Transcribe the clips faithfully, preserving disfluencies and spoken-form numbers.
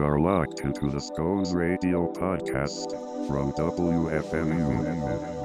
are locked into the Scones Radio podcast from W F M U.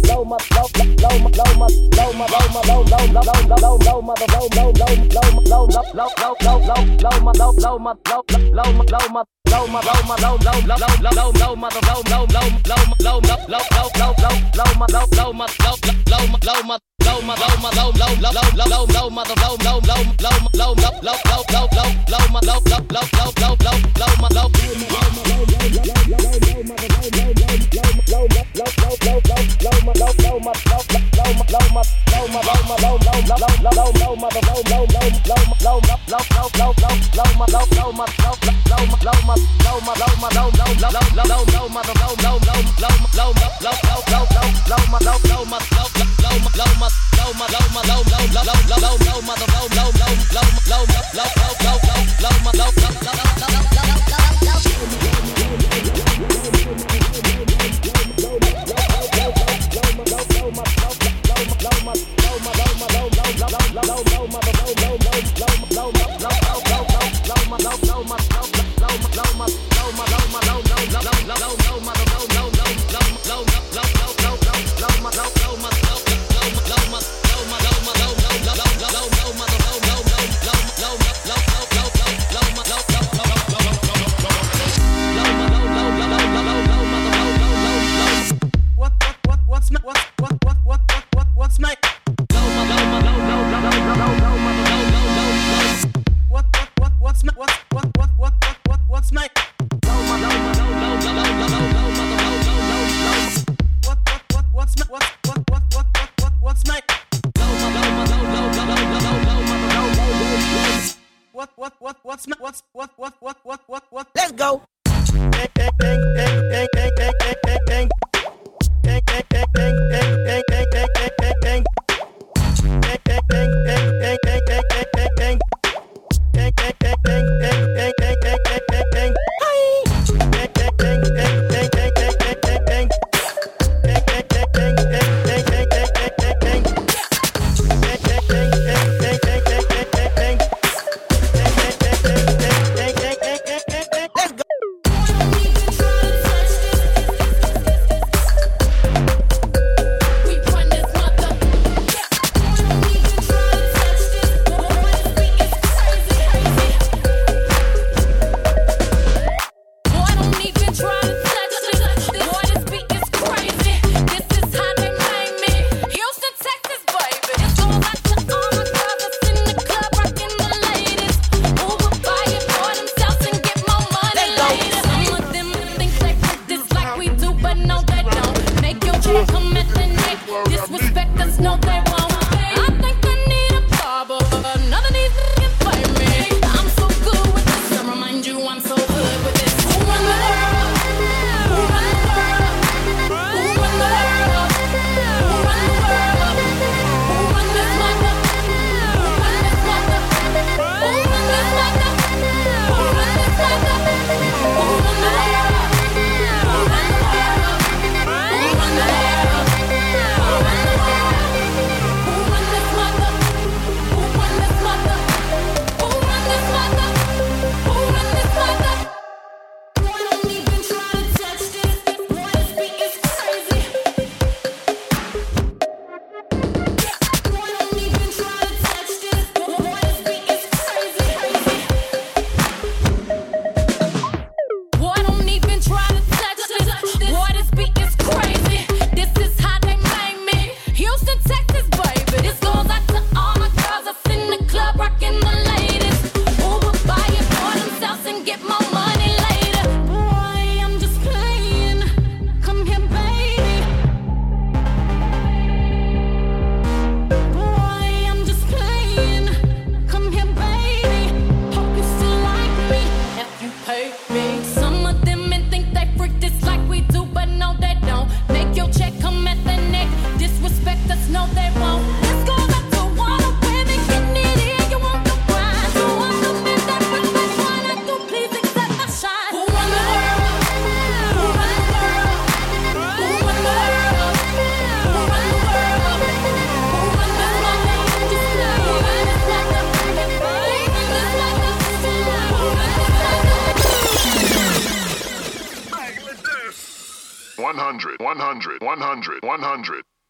one hundred, one hundred, one hundred, one hundred.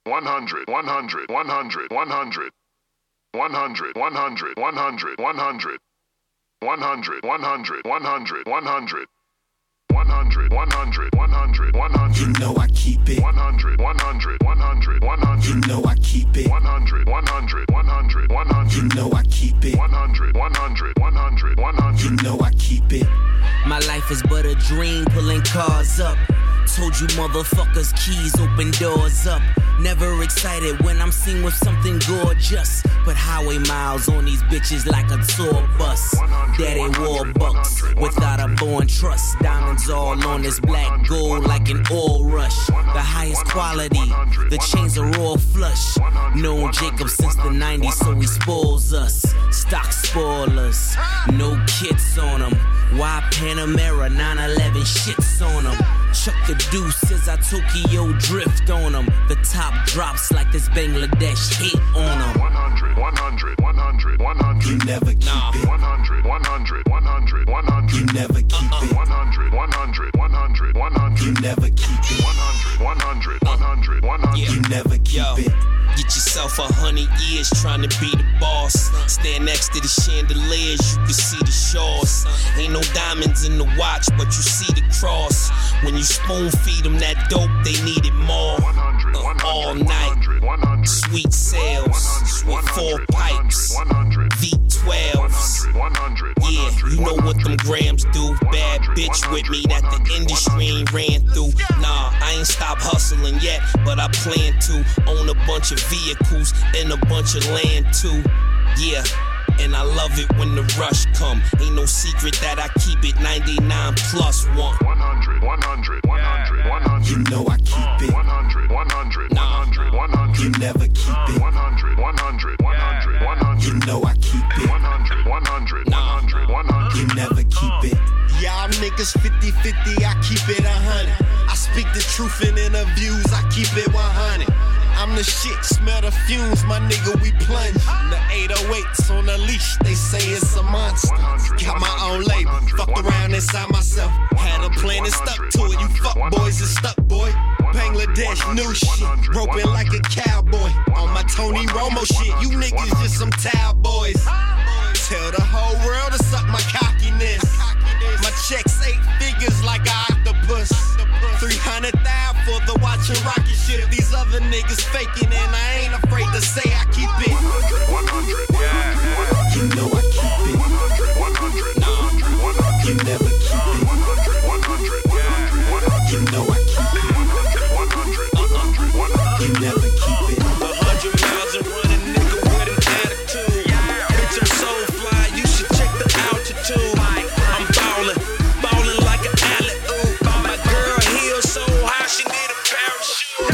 one hundred, one hundred, one hundred, one hundred, one hundred, one hundred, one hundred, one hundred, one hundred, one hundred, one hundred, one hundred, one hundred, one hundred, one hundred, one hundred. You know I keep it. one hundred, one hundred, one hundred, one hundred. You know I keep it. one hundred, one hundred, one hundred, one hundred. You know I keep it. one hundred, one hundred, one hundred, one hundred. You know I keep it. My life is but a dream, pulling cars up. Told you motherfuckers, keys open doors up. Never excited when I'm seen with something gorgeous. Put highway miles on these bitches like a tour bus. Daddy wore bucks without a born trust. Diamonds all on this black gold like an oil rush. The highest quality, the chains are all flush. Known Jacob since the nineties, so he spoils us. Stock spoilers, no kits on them. Why Panamera nine eleven shits on them. Chuck the deuces, I Tokyo drift on them. The top drops like this Bangladesh hit on them. one hundred, one hundred, one hundred, one hundred. You never keep Nah. it. one hundred, one hundred, one hundred, one hundred. You never keep Uh-uh. it. one hundred, one hundred, one hundred, one hundred. You never keep it. one hundred, one hundred, one hundred, one hundred. You never keep Yo. it. Get yourself a hundred years trying to be the boss. Stand next to the chandeliers, you can see the shores. Ain't no diamonds in the watch, but you see the cross. When you spoon feed them that dope, they need it more. Uh, all night, sweet sales with four pipes, V twelves. Yeah, you know what them grams do. Bad bitch with me that the industry ain't ran through. Nah, I ain't stopped hustling yet, but I plan to own a bunch of vehicles and a bunch of land too. Yeah, and I love it when the rush come. Ain't no secret that I keep it ninety-nine plus one. one hundred, one hundred, one hundred, one hundred. You know I keep it. one hundred, one hundred, one hundred, one hundred. You never keep it. one hundred, one hundred, one hundred, one hundred. You know I keep it. one hundred, one hundred, one hundred, one hundred. You never keep it. Y'all niggas fifty fifty, I keep it one hundred. I speak the truth in interviews, I keep it one hundred. I'm the shit, smell the fumes, my nigga, we plunge. The eight oh eights on the leash, they say it's a monster. Got my own label, fucked around inside myself. Had a plan and stuck to it, you fuck boys is stuck, boy. Bangladesh, new shit, roping like a cowboy. On my Tony Romo shit, you niggas just some towel boys. Tell the whole world to suck my cockiness. My checks eight figures like an octopus. three hundred thousand for the watch and rocket shit. These other niggas faking and I ain't afraid to say I keep it. one hundred, one hundred, You know I keep it. one hundred, one hundred, one hundred. You never keep it. one hundred, one hundred, one hundred. You know I keep it. one hundred, one hundred, one hundred. You never keep it. A hundred miles and running nigga with an attitude. Bitch, I'm so fly, you should check the altitude. I'm ballin', ballin' like an alley-oop. My girl heels so high, she need a parachute.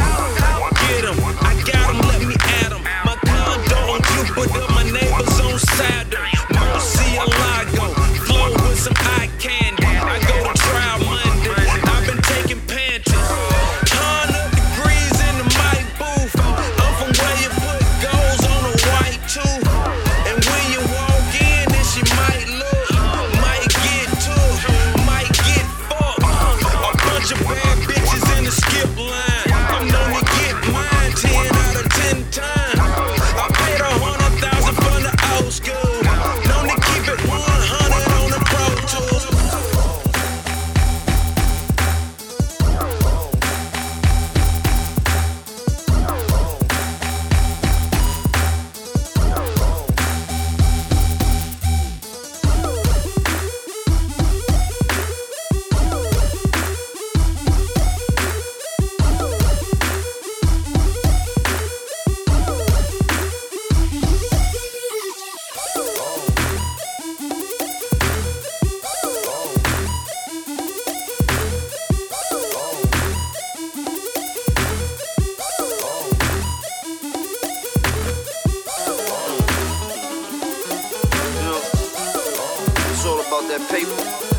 Get 'em, I got 'em, let me at 'em. My condo on Jupiter, my neighbors on Saturn. Murcielago, flow with some eye candy. I go to trial Monday, I've been taking panties. Hundred degrees in the mic booth. I'm from where you put goals on a white tooth. And when you walk in, then she might look, might get took, might get fucked. A bunch of bad bitches in the skip line. I'm known to get mine ten out of ten times. I paid a hundred thousand for the old school. Known to keep it one hundred on the Pro Tools. It's all about that paper.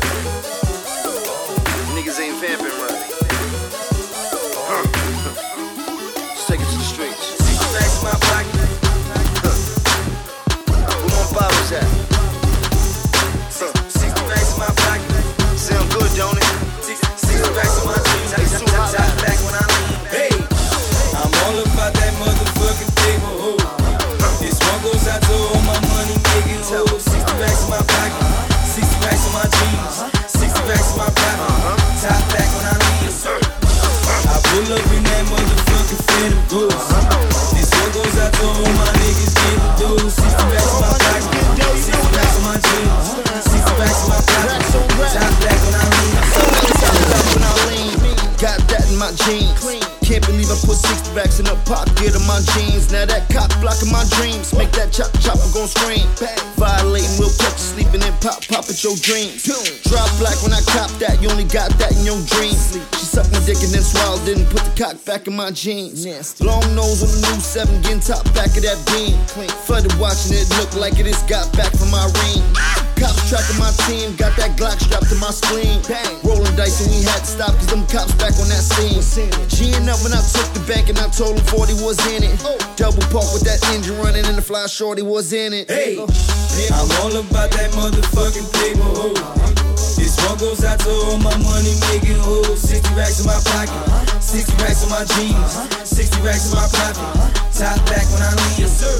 Niggas ain't vamping right. Huh. Let's take it to the streets. That's my pocket. Huh. Where my bottles at? Huh. Sixty racks in my pocket. Sound good, don't it? Sixty racks in my jeans. Hey, back when I leave. Hey, I'm all about that my jeans. Can't believe I put sixty racks in a pocket of my jeans. Now that cock blocking my dreams. Make that chop chopper gon' scream. Violating, we'll catch you sleeping and pop pop at your dreams. Drop black when I cop that, you only got that in your dreams. She sucked my dick and then swallowed it and put the cock back in my jeans. Long nose on the new seven, getting top back of that beam. Flooded watching it, look like it is got back from my ring. Cops tracking my team, got that Glock strapped to my spleen. Rolling dice and we had to stop cause them cops back on that scene. G'ing up when I took the bank and I told them forty was in it. Double park with that engine running and the fly shorty was in it. Hey, I'm all about that motherfucking paper, ho. This one goes out to all my money making hoes. sixty racks in my pocket, sixty racks in my jeans, sixty racks in my pocket. Top back when I leave, sir.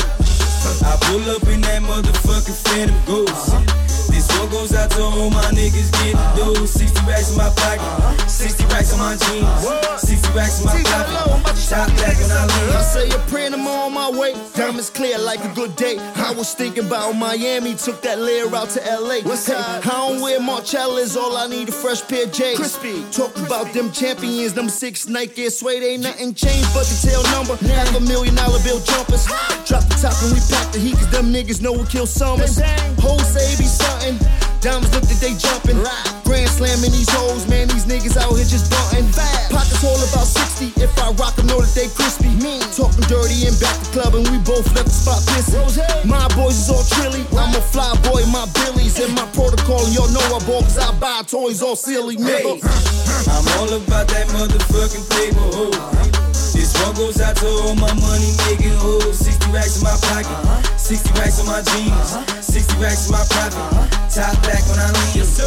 I pull up in that motherfucking Phantom Ghost. This one goes out to all my niggas getting those. sixty racks in my pocket, sixty racks in my jeans, sixty racks in my pocket. Top back when I leave. I say a prayer and I'm on my way. Diamonds clear like a good day. I was thinking about Miami, took that layer out to L A. What's hey, I don't wear Marcellas, all I need a fresh pair of J's. Crispy. Talk about them champions, them six Nike suede, ain't nothing changed but the tail number. Half a million dollar bill jumpers. Drop the top and we pack the heat, cause them niggas know we kill summers. Hoes say be something. Diamonds look that they jumping. Grand slamming these hoes, man, these niggas out here just bunting. Pockets all about sixty, if I rock them know that they crispy. Talking dirty and back the club and we both left the spot pissing. My boys is all trilly, I'm a fly boy, my billies. And my protocol, y'all know I ball cause I buy toys all silly, nigga. I'm all about that motherfucking paper, ho. This one goes out to all my money making hoes. sixty racks in my pocket, sixty racks in my jeans, sixty racks in my pocket. Top back when I leave, sir.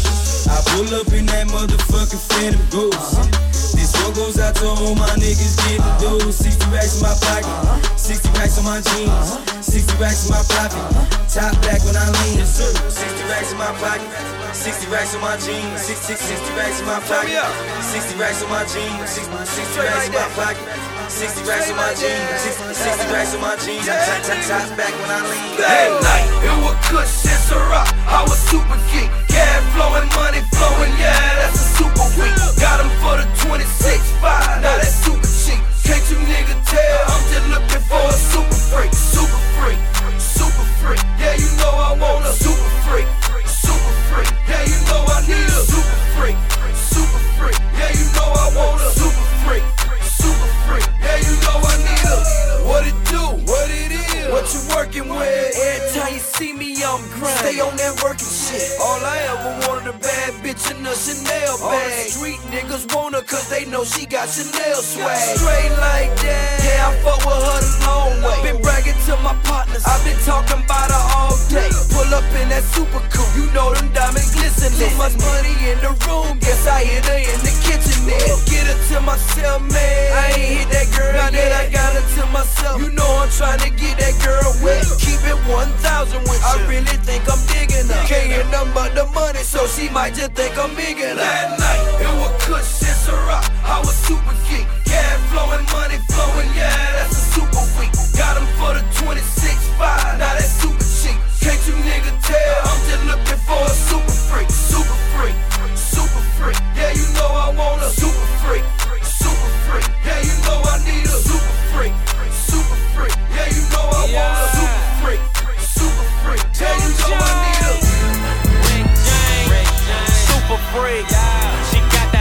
I pull up in that motherfucking Phantom Ghost. This one goes out to all my niggas getting those. sixty racks in my pocket, sixty racks in my jeans, sixty racks in my pocket. Top back when I leave, sir. sixty racks in my pocket, sixty racks in my jeans, sixty, sixty racks in my pocket, sixty racks in my jeans, sixty, sixty racks in my pocket, sixty racks in my jeans, sixty, sixty racks in my jeans. Top, top, top back when I leave. That night, it was good since a rock. I was super geek, cash flowing, money flowing, yeah, that's a super week. Got him for the twenty-six five, now that's super cheap. Can't you nigga tell? I'm just looking for a super freak, super freak, super freak. Yeah, you know I want a super freak, super freak. Yeah, you know I need a super freak, super freak. Yeah, you know I want a super freak, super freak. Yeah, you know I need a. What it do? What it is? What you working with? Every time you see me, I'm grinding. Stay on that working shit. All I ever wanted a bad bitch in a Chanel bag. All the street niggas want her cause they know she got Chanel swag. Straight like that. Yeah, I fuck with her the long way. Been bragging to my partners. I've been talking about her all day. Pull up in that super coupe. You know them diamonds glistening. Too much money in the room. Guess I hit her in the kitchen there. Get her to myself, man. I ain't hit that girl now yet. That I got her to myself. You know I'm trying to get that girl wet. Keep it one thousand with you. I really think I'm digging her. Can't hear nothing but the money, so she might just think I'm big enough. That night, it was good since a rock. I was super geek, cash flowing, money flowing, yeah, that's a super week. Got him for the twenty-six five, now that's super cheap. Can't you nigga tell? I'm just looking for a super freak, super freak, super freak. Yeah, you know I want a super freak, super freak. Yeah, you know I need a super freak, super freak. Yeah, you know I want a super freak, super freak. Yeah, you know I need a super freak. She got that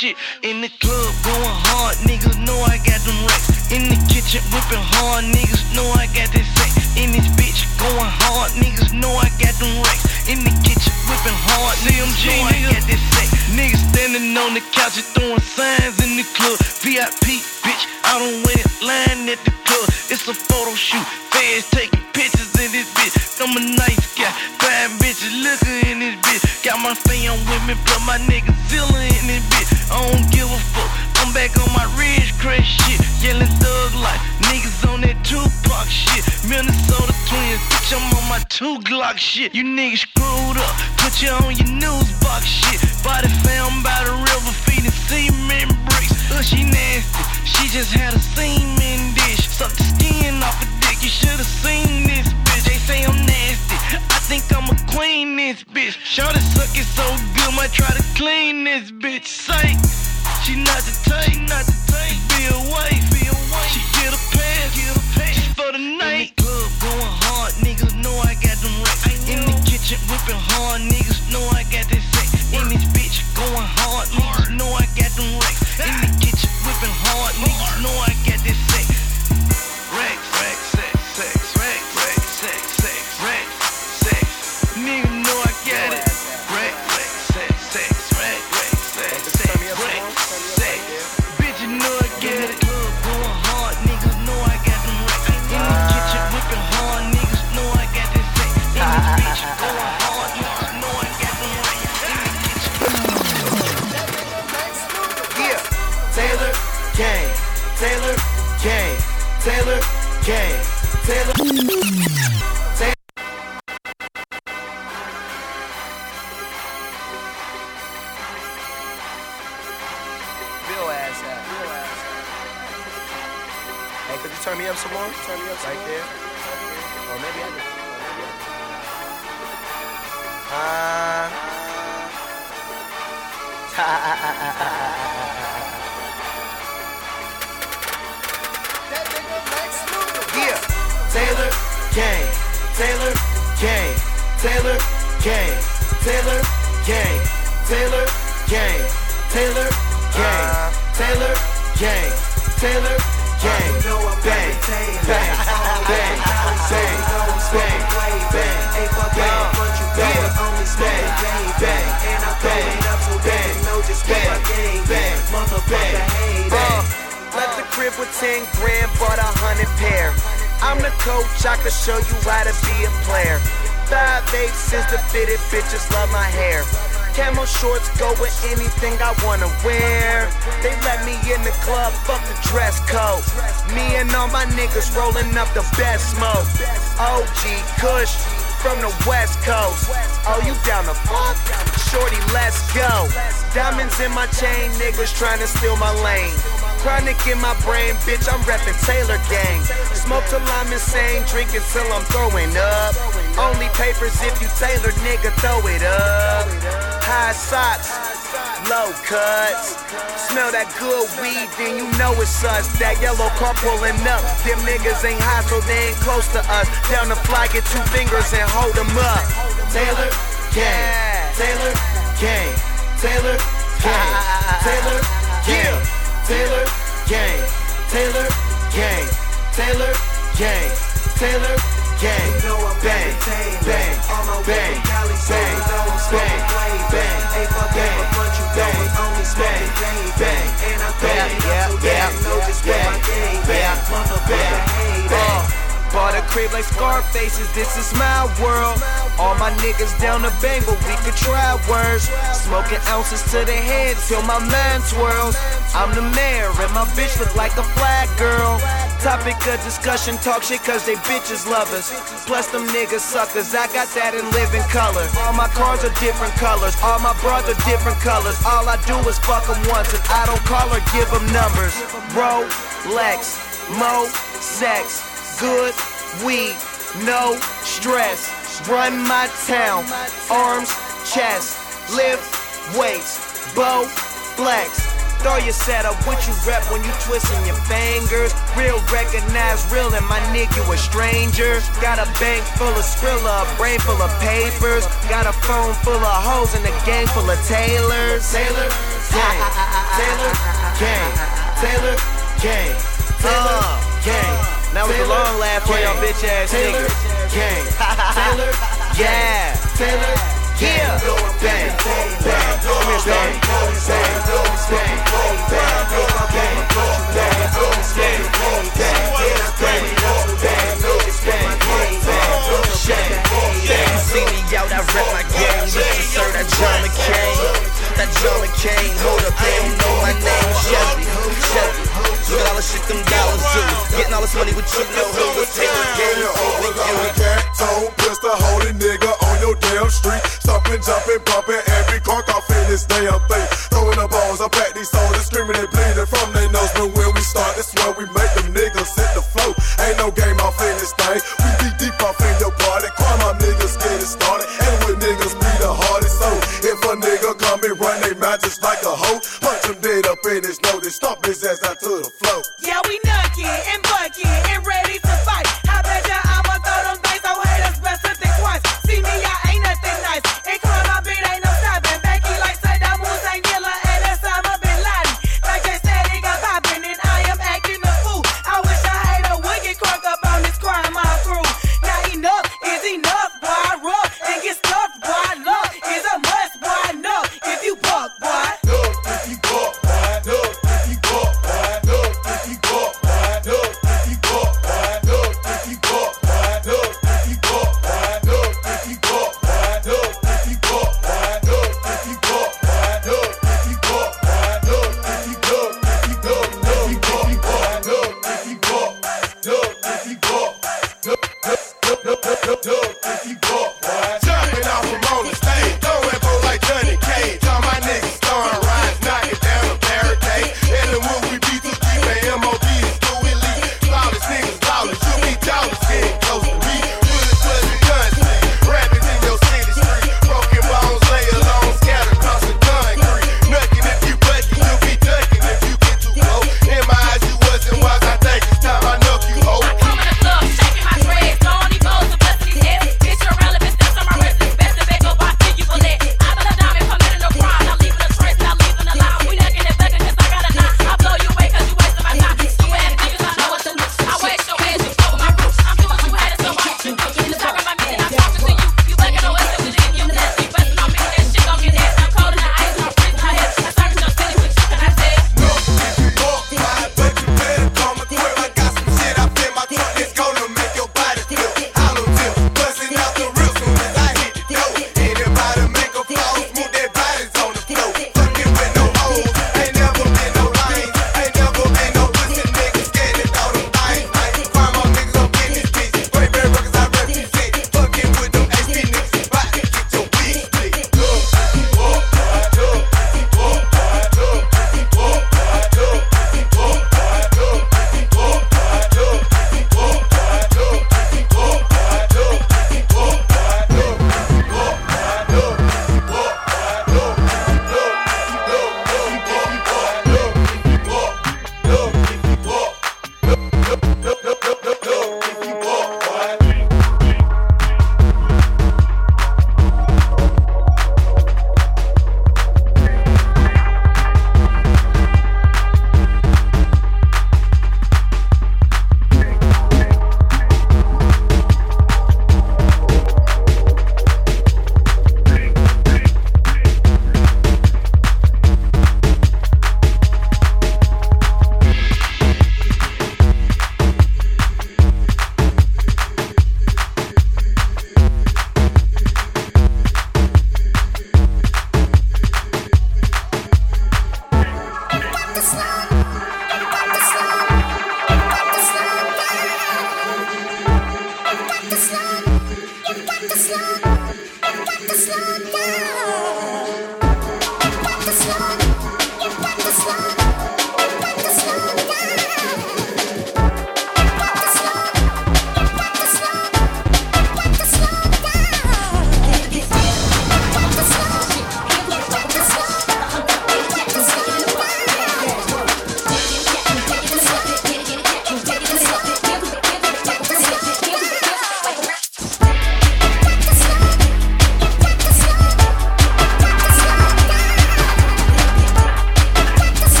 shit. In the club going hard, niggas know I got them racks. In the kitchen whipping hard, niggas know I got that sex. In this bitch going hard, niggas know I got them racks. In the kitchen whipping hard, niggas know I got that sex. Niggas standing on the couch and throwing signs in the club. V I P, bitch, I don't wait in line at the club. It's a photo shoot, fans taking pictures in this bitch. I'm a nice guy, buying bitches, liquor in this bitch. Got my fam with me, plus my nigga Zilla in this bitch. I don't give a fuck, I'm back on my Ridge Crest shit. Yelling thug life, niggas on that Tupac shit. Minnesota Twins, bitch, I'm on my two Glock shit. You niggas screwed up, put you on your news box shit. Body found by the river, feeding cement bricks. Ugh, she nasty, she just had a semen dish. Suck the skin off a dick, you should've seen this bitch. They say I'm nasty, I think I'm a queen this bitch. Shorty suck it so good, might try to clean this bitch. Say, she not the type, not the type. Be a wife, be a wife. She get a pass, get a pass. Just for the night. In the club going hard, niggas know I got them racks. In the kitchen whipping hard, niggas know I got that sex. In this bitch going hard, niggas know I got them racks. In the kitchen whipping hard, niggas know I got that sex. Racks, racks, sex, sex, racks, racks, sex, sex, racks, sex. Niggas know I got it. Rack, rack, sex, sex, rack, rack, sex, sex, rack, sex. Bitch, you know I get it. Club going hard, niggas know I got them racks. In the kitchen whipping hard, niggas know I got that sex. In this bitch going hard, niggas know I got them racks. In the kitchen. Yeah, Taylor Gang, Taylor Gang, Taylor Gang, Taylor. Taylor. Bill ass out. Hey, could you turn me up some more? Turn me up some right more. There. Or maybe I can. Yeah, Taylor Gang, Taylor Gang, Taylor Gang, Taylor Gang, Taylor Gang, Taylor Gang, Taylor Gang, Taylor Gang, bang, bang, bang, bang, bang, bang, bang, bang, bang, bang, bang, bang, bang. Left the crib with ten grand, bought a hundred pair. I'm the coach, I can show you how to be a player. Five eighths is the fitted, bitches love my hair. Camo shorts go with anything I wanna wear. They let me in the club, fuck the dress code. Me and all my niggas rolling up the best smoke. O G Kush from the West Coast. Oh, you down the fuck? Shorty, let's go. Diamonds in my chain, niggas trying to steal my lane. Chronic in my brain, bitch, I'm reppin' Taylor Gang. Smoke till I'm insane, drinking till I'm throwing up. Only papers if you Taylor, nigga, throw it up. High socks, low cuts. Smell that good weed, then you know it's us. That yellow car pulling up. Them niggas ain't high, so they ain't close to us. Down the fly, get two fingers and hold them up. Taylor Gang, Taylor Gang, Taylor Gang, Taylor Gang, Taylor Gang, Taylor Gang, Taylor Gang, Taylor Gang, bang, bang, bang, bang, bang, bang, bang, bang, bang, bang, bang, bang, bang, bang. Bought a crib like Scarfaces, this is my world. All my niggas down the bang, but we could try worse. Smoking ounces to the head till my mind twirls. I'm the mayor and my bitch look like a flag girl. Topic of discussion, talk shit cause they bitches love us. Plus them niggas suckers, I got that in living color. All my cars are different colors, all my bras are different colors. All I do is fuck them once and I don't call or give them numbers. Rolex, mo, sex, good weed, no stress. Run my town, arms, chest, lift weights, bow, flex. Throw your setup, what you rep when you twisting your fingers. Real recognize real and my nigga a stranger. Got a bank full of Skrilla, a brain full of papers. Got a phone full of hoes and a gang full of tailors. Taylor gang. Taylor, gang. Taylor, gang. Taylor, gang. That was a long laugh for y'all bitch ass niggas. Gang. Taylor, yeah. Taylor, yeah. Bang, bang, bang. Come here, bang, bang, bang, bang, bang, bang. See me out, I rep my game. Mister Sir, that John McCain. That John McCain. Hold up, they don't know my name. Chevy, Chevy. Look at all the shit them dollars do. Getting all this money with you, no who was Taylor game over you. Cat tone, pistol holding nigga on your damn street. Stomping, jumping, bumping, every car off in this damn thing. Throwing the balls, I pack these soldiers, screaming and bleeding from their nose. But when we start, that's where we make them niggas hit the flow. Ain't no game off in this thing. We be deep off in your party. Call my niggas get it started. And with niggas be the hardest. So if a nigga come and run they mouth just like a hoe, punch him dead up in his nose and stomp his ass out to the floor. Yeah, we nucky and bucky and ready to fight. I bet ya I'ma throw them dice. I hate us best to think twice. See me, I ain't nothing nice. And climb my beat, ain't no stopping. Becky like Saddam Hussein, Yella, and Osama bin Laden. Like they said, it got poppin', and I am acting a fool. I wish I had a would get crunk up on this crime, my crew. Now enough is enough, boy. I rub and get stuffed, boy. Love is a must, boy. No, if you buck, boy. Look, if you buck, boy. Look, if you buck, boy. Look, if you buck, boy. Look, if you buck, boy. Look, if you buck, boy. Look, if you buck, boy. Look, if you buck, boy. Look, if you buck, boy. Look, if you buck, boy. Look, if you buck, boy. Look, if you look, if you look, if you buck, boy. Look, if you buck, look, if you buck, look, look, look, look, look, look, if you buck, boy. Jumping off from on the stage, throwing go like Johnny Cage. All my niggas throwing rides, knocking down a barricade. In the room we beat the street, man, M O D is through elite. Flawless niggas, flawless, you be doubtless, getting close to me. Bullets, bullets, guns, rapping in your city street. Broken bones, lay alone, scattered across the concrete. Nucking if you bucking, you be ducking if you get too close. In my eyes, you wasn't wise, I think it's time I knock you, ho. Come in the club, shaking my dreads, throwing these bows and busting these heads. Bitch, you're relevant, steps on my wrist, it's best to back up, I see you for that. I'm in a diamond, committing a crime, not leaving a trace, not leaving a line. We looking at begging, cause I got a nine. I blow you away, cause you wasting my time. You ass niggas, I know what to do. I waste your ass, you cover my roof. I'm doing you had it, so I shoot. You talking about me, and I'm talking to you. You begging on us, so we leave you nasty. Busting on me, that shit gon' get nasty. I'm cold in the ice, I'm freezing my head. I started your city with shit that I said. Look, if you walk by, but you better come and quick. I got some shit up in my trunk that's gonna make your body flip. Hollow tip, busting out the real soon as I hit the dough. Anybody make a fall, smooth their bodies on the floor. Fucking with no hoes, ain't never been no lines. Ain't never been no pussy niggas scared to throw them things. Crime on niggas on business bitch. Great Bear Records I represent. Fucking with them H P niggas, about to get your bitch split. Look, if you walk, boy, look, if you walk, boy, look, if you walk, boy, look, if you walk, boy, look, if you walk, boy, look, if you walk, boy, look, if you walk, boy, look, if you walk, boy, look, if you walk, boy, look, if you walk, boy, look, if you look, if you look, if you walk, look, if you walk, look, if you walk, look, look, look, look, if you walk, boy.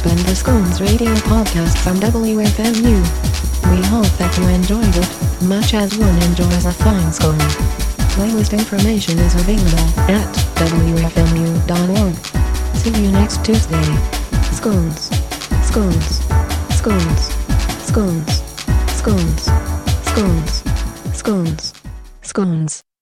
been the Scones Radio Podcast from W F M U. We hope that you enjoyed it, much as one enjoys a fine scone. Playlist information is available at W F M U dot org. See you next Tuesday. Scones. Scones. Scones. Scones. Scones. Scones. Scones. Scones.